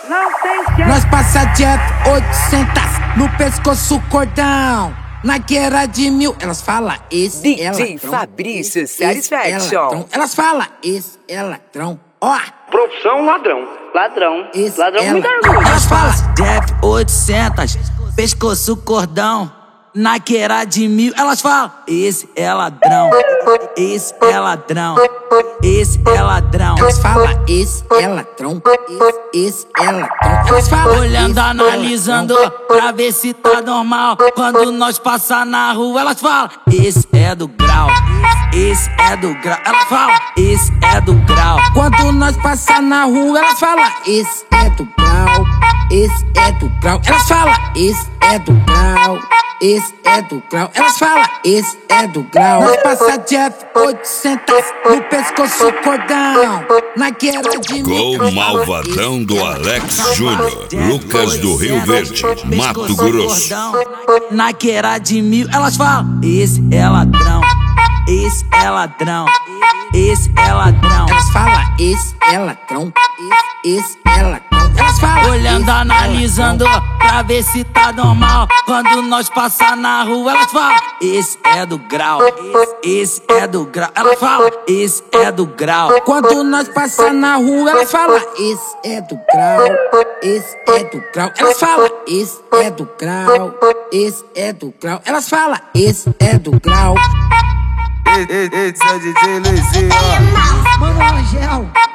Não tem jeito. Nós passa de F800 no pescoço cordão. Na guerra de 1000, elas falam esse DJ Fabrício Satisfaction. Elas falam esse ladrão. Ó, Profissão ladrão. Ladrão. esse Ladrão me dá ladrão. orgulho. Elas falam De F800, pescoço cordão. Na guerra de 1000, elas falam: esse é ladrão, esse é ladrão, esse é ladrão. Elas falam esse ladrão. Esse ladrão. Elas falam Olhando, esse analisando, ladrão. pra ver se tá normal. Quando nós passar na rua, elas falam: esse é do grau, esse é do grau. Elas falam: esse é do grau. Quando nós passar na rua, elas falam esse é do grau. Esse é do grau. Elas falam esse é do grau. Esse é do grau. Elas falam esse é do grau. Nós passa de F800 no pescoço cordão. Na guerra de 1000. Gol malvadão do Alex Júnior, Lucas do Rio Verde, Mato Grosso. Na guerra de 1000, elas falam: esse é ladrão, esse é ladrão, esse é ladrão. Elas falam esse é ladrão. Esse é ladrão. Elas falam Olhando, esse é analisando, ladrão. pra ver se tá normal. Quando nós passar na rua, elas falam: esse é do grau, esse é do grau. Elas falam: esse é do grau. Quando nós passar na rua, elas falam esse é do grau. Esse é do grau. Elas falam esse é do grau. Esse é do grau. Elas falam esse é do grau. Esse é o DJ Luizinho, ó. Mano Angel.